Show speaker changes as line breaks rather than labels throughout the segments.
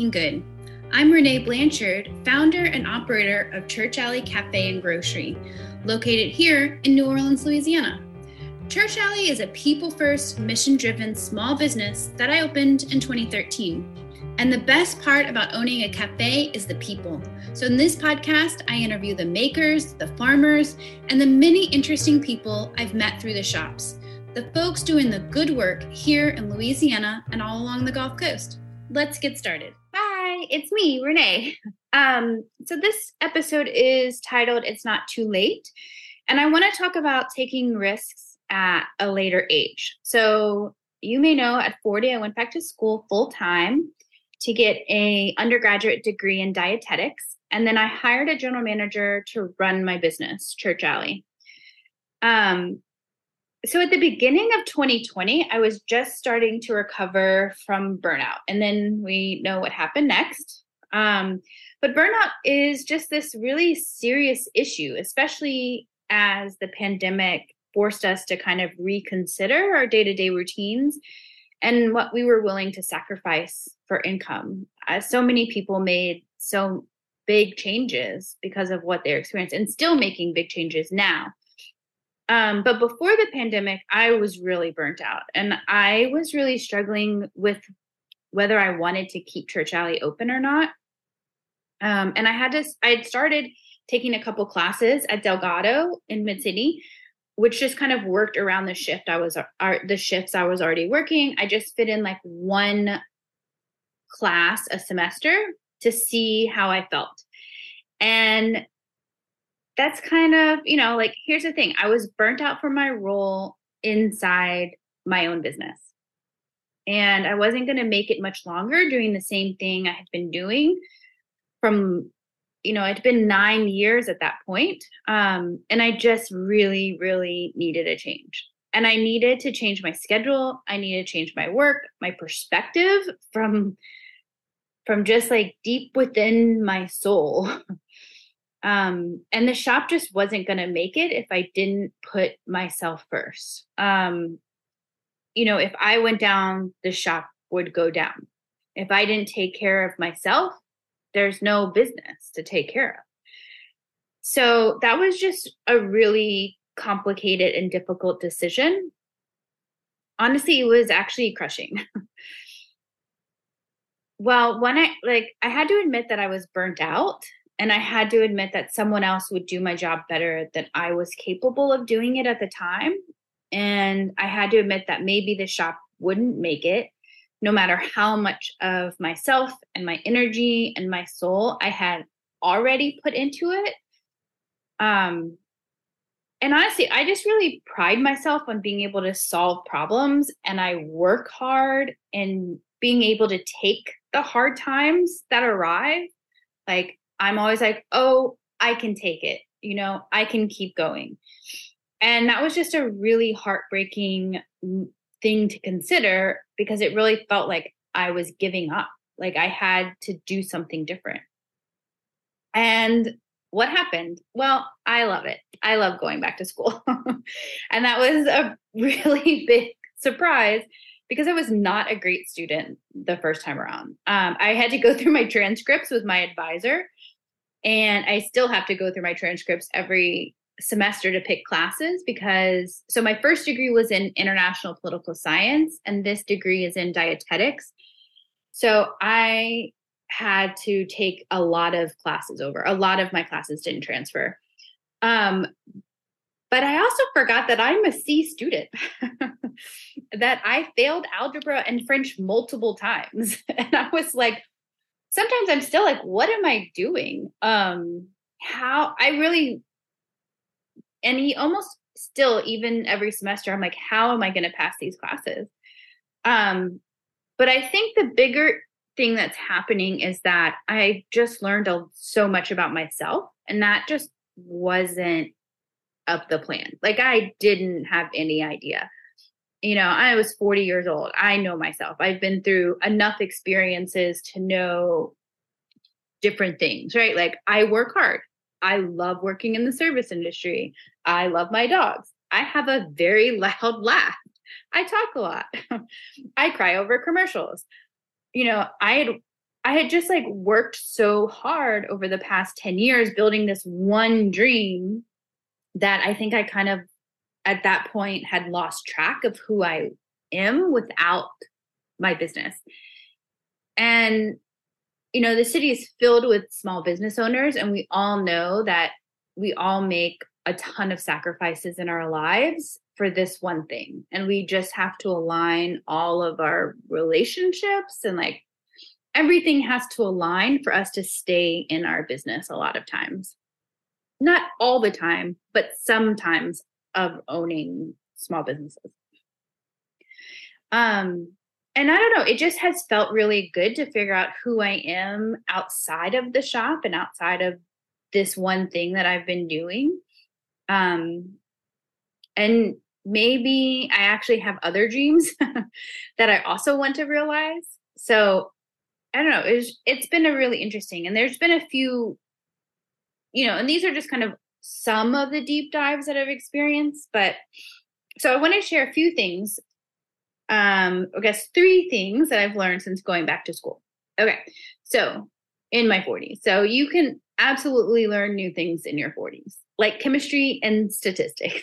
Doing Good. I'm Renee Blanchard, founder and operator of Church Alley Cafe and Grocery, located here in New Orleans, Louisiana. Church Alley is a people-first, mission-driven small business that I opened in 2013. And the best part about owning a cafe is the people. So in this podcast, I interview the makers, the farmers, and the many interesting people I've met through the shops. The folks doing the good work here in Louisiana and all along the Gulf Coast. Let's get started.
Hi, it's me, Renee. So this episode is titled It's Not Too Late. And I want to talk about taking risks at a later age. So you may know at 40, I went back to school full time to get an undergraduate degree in dietetics. And then I hired a general manager to run my business, Church Alley. So at the beginning of 2020, I was just starting to recover from burnout. And then we know what happened next. But burnout is just this really serious issue, especially as the pandemic forced us to kind of reconsider our day-to-day routines and what we were willing to sacrifice for income. So many people made so big changes because of what they're experiencing and still making big changes now. But before the pandemic, I was really burnt out and I was really struggling with whether I wanted to keep Church Alley open or not. And I had started taking a couple classes at Delgado in Mid-City, which just kind of worked around the shifts I was already working. I just fit in like one class a semester to see how I felt. And that's kind of, like, here's the thing. I was burnt out from my role inside my own business. And I wasn't going to make it much longer doing the same thing I had been doing from, it'd been 9 years at that point. And I just really, really needed a change. And I needed to change my schedule. I needed to change my work, my perspective from just like deep within my soul. And the shop just wasn't going to make it if I didn't put myself first. If I went down, the shop would go down. If I didn't take care of myself, there's no business to take care of. So that was just a really complicated and difficult decision. Honestly, it was actually crushing. Well, when I had to admit that I was burnt out. And I had to admit that someone else would do my job better than I was capable of doing it at the time. And I had to admit that maybe the shop wouldn't make it, no matter how much of myself and my energy and my soul I had already put into it. And honestly, I just really pride myself on being able to solve problems. And I work hard and being able to take the hard times that arrive. Like, I'm always like, oh, I can take it. I can keep going. And that was just a really heartbreaking thing to consider because it really felt like I was giving up. Like I had to do something different. And what happened? Well, I love it. I love going back to school. And that was a really big surprise because I was not a great student the first time around. I had to go through my transcripts with my advisor. And I still have to go through my transcripts every semester to pick classes so my first degree was in international political science, and this degree is in dietetics. So I had to take a lot of classes over. A lot of my classes didn't transfer. But I also forgot that I'm a C student, that I failed algebra and French multiple times. And I was like, sometimes I'm still like, what am I doing? Even every semester, I'm like, how am I going to pass these classes? But I think the bigger thing that's happening is that I just learned so much about myself, and that just wasn't up the plan. Like I didn't have any idea. I was 40 years old. I know myself. I've been through enough experiences to know different things, right? Like I work hard. I love working in the service industry. I love my dogs. I have a very loud laugh. I talk a lot. I cry over commercials. I I had just like worked so hard over the past 10 years building this one dream that I think I kind of at that point had lost track of who I am without my business. And, you know, the city is filled with small business owners, and we all know that we all make a ton of sacrifices in our lives for this one thing. And we just have to align all of our relationships, and like everything has to align for us to stay in our business a lot of times. Not all the time, but sometimes of owning small businesses. And I don't know, it just has felt really good to figure out who I am outside of the shop and outside of this one thing that I've been doing. And maybe I actually have other dreams that I also want to realize. So I don't know, it's been a really interesting, and there's been a few, you know, and these are just kind of some of the deep dives that I've experienced. But so I want to share a few things. I guess 3 things that I've learned since going back to school. Okay. So in my 40s. So you can absolutely learn new things in your 40s, like chemistry and statistics.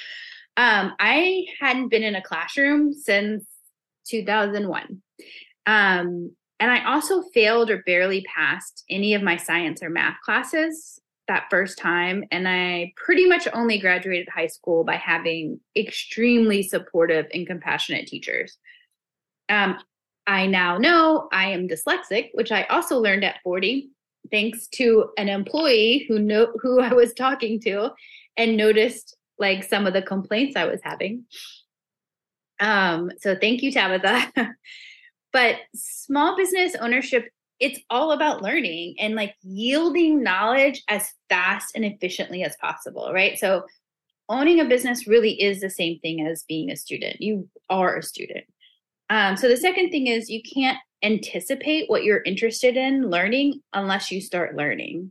I hadn't been in a classroom since 2001. And I also failed or barely passed any of my science or math classes that first time. And I pretty much only graduated high school by having extremely supportive and compassionate teachers. I now know I am dyslexic, which I also learned at 40, thanks to an employee who I was talking to and noticed like some of the complaints I was having. So thank you, Tabitha. But small business ownership, it's all about learning and like yielding knowledge as fast and efficiently as possible, right? So owning a business really is the same thing as being a student. You are a student. So the second thing is you can't anticipate what you're interested in learning unless you start learning.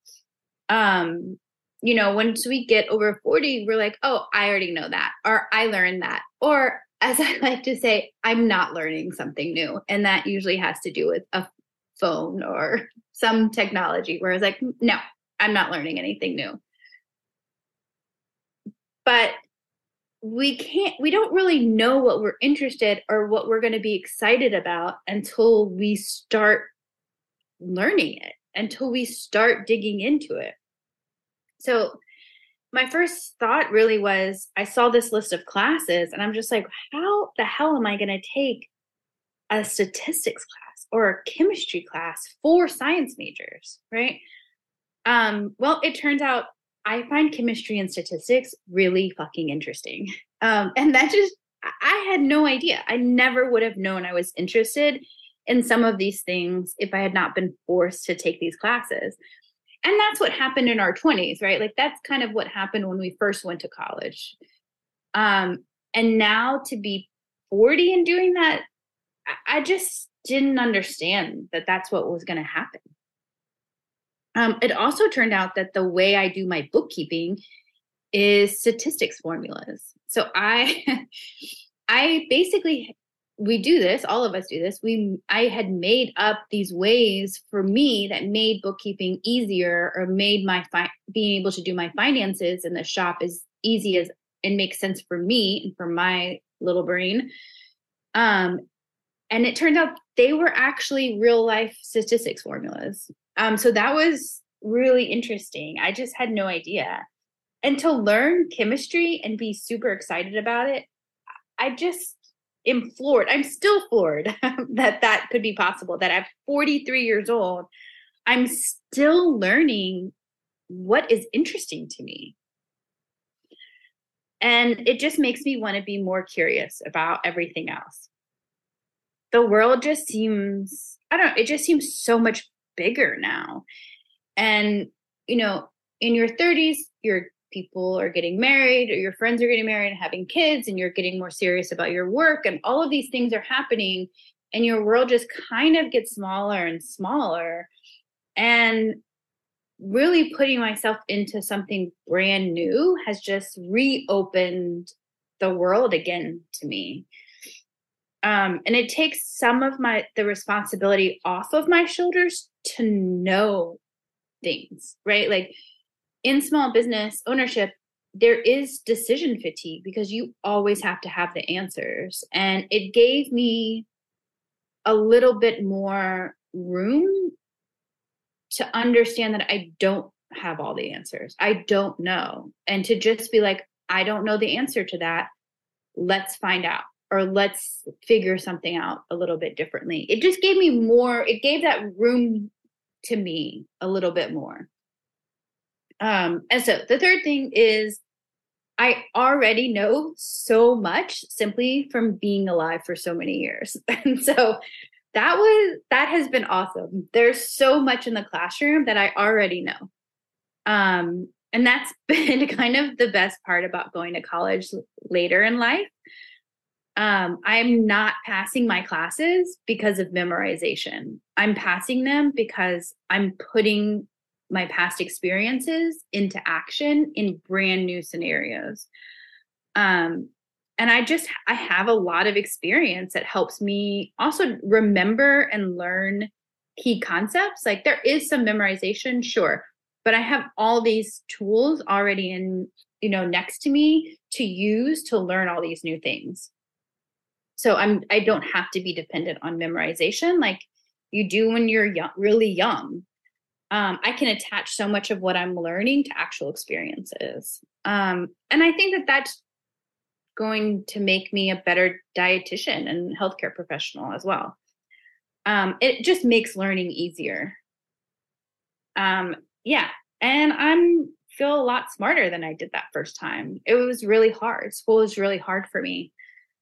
You know, once we get over 40, we're like, oh, I already know that, or I learned that, or as I like to say, I'm not learning something new. And that usually has to do with a phone or some technology where it's like, no, I'm not learning anything new. But we don't really know what we're interested or what we're going to be excited about until we start learning it, until we start digging into it. So my first thought really was, I saw this list of classes and I'm just like, how the hell am I going to take a statistics class or a chemistry class for science majors, right? Well, it turns out I find chemistry and statistics really fucking interesting. And that just, I had no idea. I never would have known I was interested in some of these things if I had not been forced to take these classes. And that's what happened in our 20s, right? Like that's kind of what happened when we first went to college. And now to be 40 and doing that, I just didn't understand that that's what was going to happen. It also turned out that the way I do my bookkeeping is statistics formulas. So I basically, we do this, all of us do this. I had made up these ways for me that made bookkeeping easier or made my being able to do my finances in the shop as easy as and make sense for me and for my little brain. And it turned out they were actually real life statistics formulas. So that was really interesting. I just had no idea. And to learn chemistry and be super excited about it, I just am floored. I'm still floored that could be possible, that at 43 years old, I'm still learning what is interesting to me. And it just makes me want to be more curious about everything else. The world just seems, it just seems so much bigger now. And, you know, in your 30s, your people are getting married or your friends are getting married and having kids, and you're getting more serious about your work, and all of these things are happening, and your world just kind of gets smaller and smaller. And really putting myself into something brand new has just reopened the world again to me. And it takes some of the responsibility off of my shoulders to know things, right? Like in small business ownership, there is decision fatigue because you always have to have the answers. And it gave me a little bit more room to understand that I don't have all the answers. I don't know. And to just be like, I don't know the answer to that. Let's find out, or let's figure something out a little bit differently. It just gave me more, it gave that room to me a little bit more. And so the third thing is I already know so much simply from being alive for so many years. And so that has been awesome. There's so much in the classroom that I already know. And that's been kind of the best part about going to college later in life. I'm not passing my classes because of memorization. I'm passing them because I'm putting my past experiences into action in brand new scenarios. And I have a lot of experience that helps me also remember and learn key concepts. Like there is some memorization, sure, but I have all these tools already next to me to use to learn all these new things. So I don't have to be dependent on memorization like you do when you're young, really young. I can attach so much of what I'm learning to actual experiences. And I think that that's going to make me a better dietitian and healthcare professional as well. It just makes learning easier. Yeah. And I'm feel a lot smarter than I did that first time. It was really hard. School was really hard for me.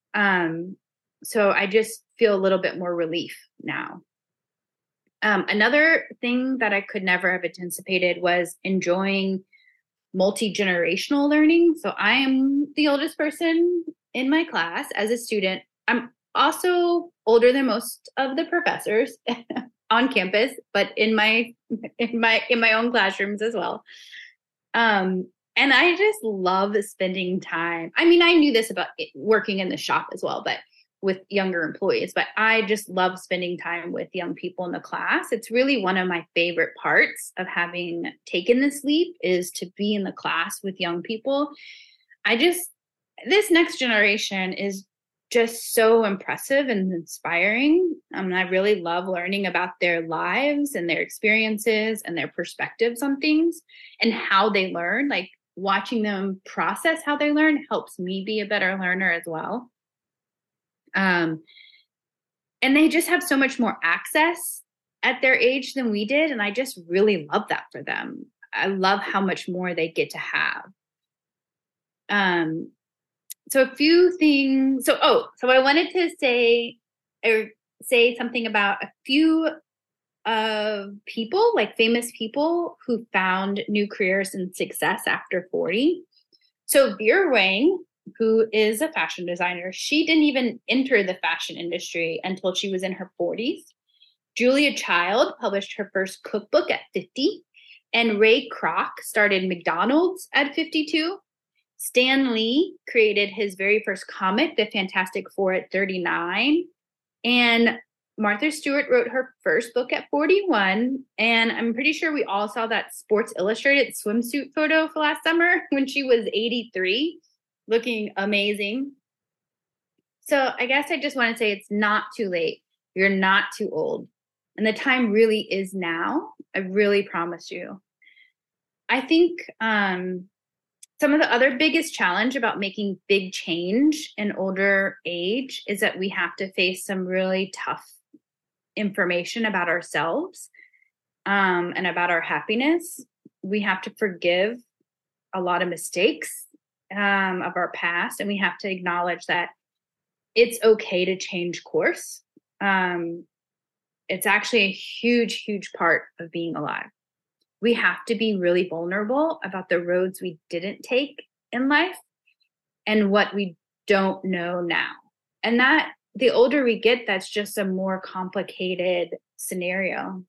So I just feel a little bit more relief now. Another thing that I could never have anticipated was enjoying multi-generational learning. So I am the oldest person in my class as a student. I'm also older than most of the professors on campus, but in my own classrooms as well. And I just love spending time. I mean, I knew this about working in the shop as well, but with younger employees, but I just love spending time with young people in the class. It's really one of my favorite parts of having taken this leap is to be in the class with young people. This next generation is just so impressive and inspiring. I really love learning about their lives and their experiences and their perspectives on things and how they learn. Like watching them process how they learn helps me be a better learner as well. And they just have so much more access at their age than we did. And I just really love that for them. I love how much more they get to have. So a few things. So I wanted to say something about a few people, like famous people who found new careers and success after 40. So Vera Wang, who is a fashion designer, she didn't even enter the fashion industry until she was in her 40s. Julia Child published her first cookbook at 50, and Ray Kroc started McDonald's at 52. Stan Lee created his very first comic, The Fantastic Four, at 39. And Martha Stewart wrote her first book at 41. And I'm pretty sure we all saw that Sports Illustrated swimsuit photo for last summer when she was 83, looking amazing. So I guess I just want to say it's not too late. You're not too old. And the time really is now. I really promise you. I think some of the other biggest challenge about making big change in older age is that we have to face some really tough information about ourselves and about our happiness. We have to forgive a lot of mistakes of our past, and we have to acknowledge that it's okay to change course. It's actually a huge, huge part of being alive. We have to be really vulnerable about the roads we didn't take in life and what we don't know now. And that the older we get, that's just a more complicated scenario.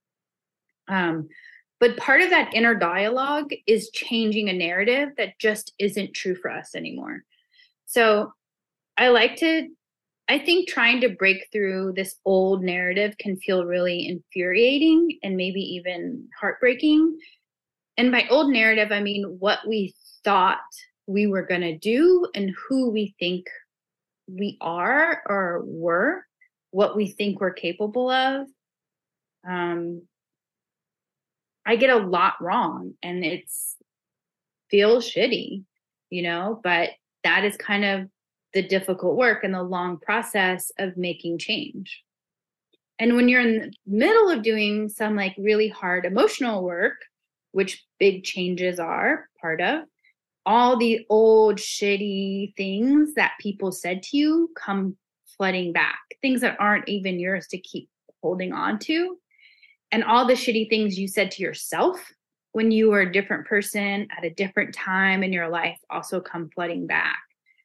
But part of that inner dialogue is changing a narrative that just isn't true for us anymore. So I like to I think trying to break through this old narrative can feel really infuriating and maybe even heartbreaking. And by old narrative, I mean what we thought we were going to do and who we think we are or were, what we think we're capable of. I get a lot wrong and it's feels shitty, but that is kind of the difficult work and the long process of making change. And when you're in the middle of doing some like really hard emotional work, which big changes are part of, all the old shitty things that people said to you come flooding back, things that aren't even yours to keep holding on to. And all the shitty things you said to yourself when you were a different person at a different time in your life also come flooding back.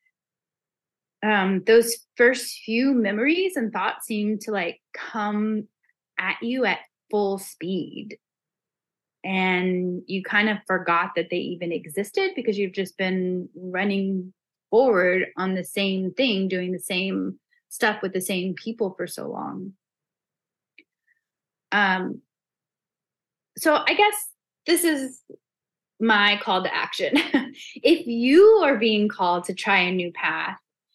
Those first few memories and thoughts seem to like come at you at full speed. And you kind of forgot that they even existed because you've just been running forward on the same thing, doing the same stuff with the same people for so long. So I guess this is my call to action. If you are being called to try a new path,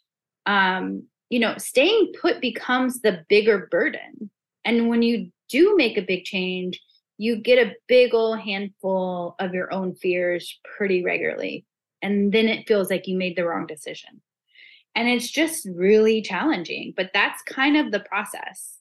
staying put becomes the bigger burden. And when you do make a big change, you get a big old handful of your own fears pretty regularly. And then it feels like you made the wrong decision. And it's just really challenging, but that's kind of the process.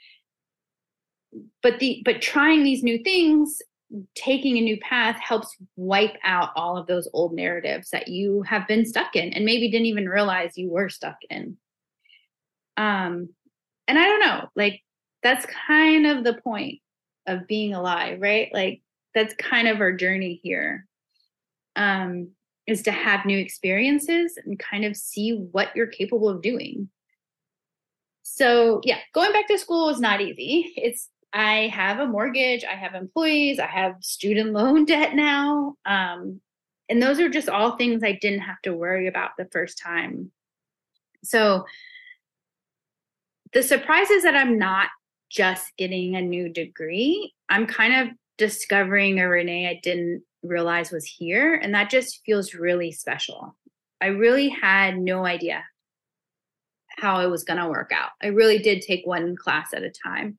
But trying these new things, taking a new path helps wipe out all of those old narratives that you have been stuck in and maybe didn't even realize you were stuck in. And I don't know, like that's kind of the point of being alive, right? Like that's kind of our journey here, is to have new experiences and kind of see what you're capable of doing. So yeah, going back to school is not easy. I have a mortgage, I have employees, I have student loan debt now. And those are just all things I didn't have to worry about the first time. So the surprise is that I'm not just getting a new degree. I'm kind of discovering a Renee I didn't realize was here. And that just feels really special. I really had no idea how it was going to work out. I really did take one class at a time.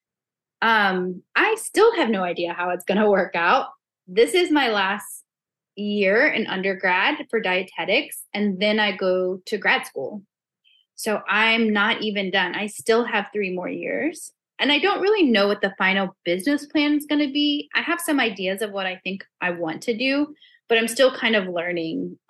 I still have no idea how it's going to work out. This is my last year in undergrad for dietetics, and then I go to grad school. So I'm not even done. I still have 3 more years, and I don't really know what the final business plan is going to be. I have some ideas of what I think I want to do, but I'm still kind of learning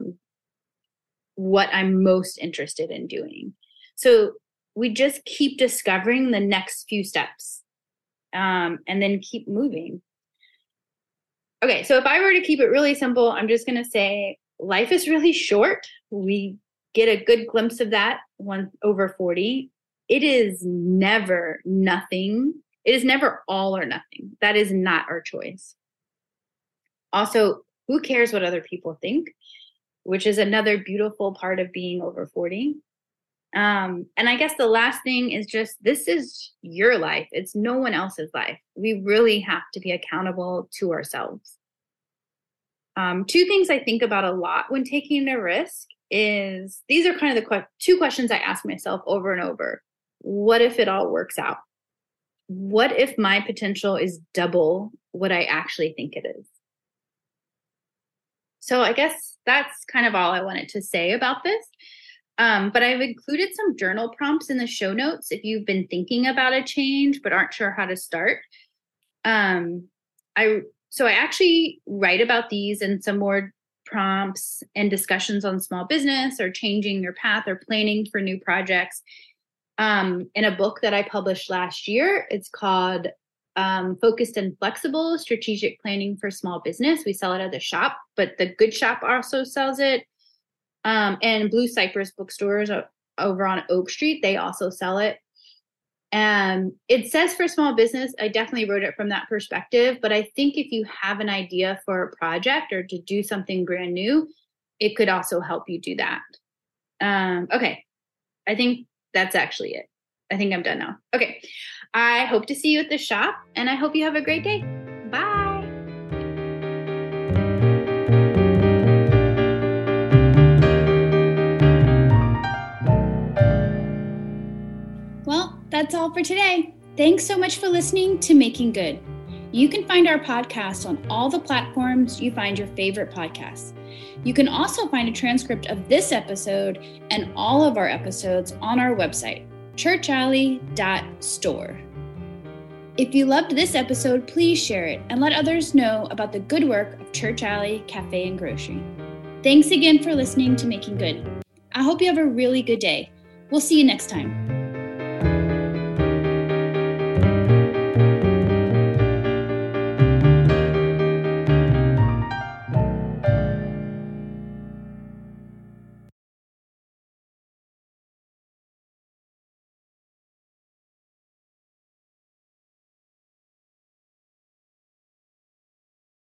what I'm most interested in doing. So we just keep discovering the next few steps. And then keep moving. Okay, so if I were to keep it really simple, I'm just going to say life is really short. We get a good glimpse of that when over 40. It is never nothing. It is never all or nothing. That is not our choice. Also, who cares what other people think, which is another beautiful part of being over 40. And I guess the last thing is just, this is your life. It's no one else's life. We really have to be accountable to ourselves. 2 things I think about a lot when taking a risk is, these are kind of the 2 questions I ask myself over and over. What if it all works out? What if my potential is double what I actually think it is? So I guess that's kind of all I wanted to say about this. But I've included some journal prompts in the show notes if you've been thinking about a change but aren't sure how to start. I actually write about these and some more prompts and discussions on small business or changing your path or planning for new projects in a book that I published last year. It's called Focused and Flexible, Strategic Planning for Small Business. We sell it at the shop, but the Good Shop also sells it. And Blue Cypress bookstores over on Oak Street, they also sell it. And it says for small business, I definitely wrote it from that perspective. But I think if you have an idea for a project or to do something brand new, it could also help you do that. Okay. I think That's actually it. I think I'm done now. Okay. I hope to see you at the shop, and I hope you have a great day. Bye.
Well, that's all for today. Thanks so much for listening to Making Good. You can find our podcast on all the platforms you find your favorite podcasts. You can also find a transcript of this episode and all of our episodes on our website, churchalley.store. If you loved this episode, please share it and let others know about the good work of Church Alley Cafe and Grocery. Thanks again for listening to Making Good. I hope you have a really good day. We'll see you next time.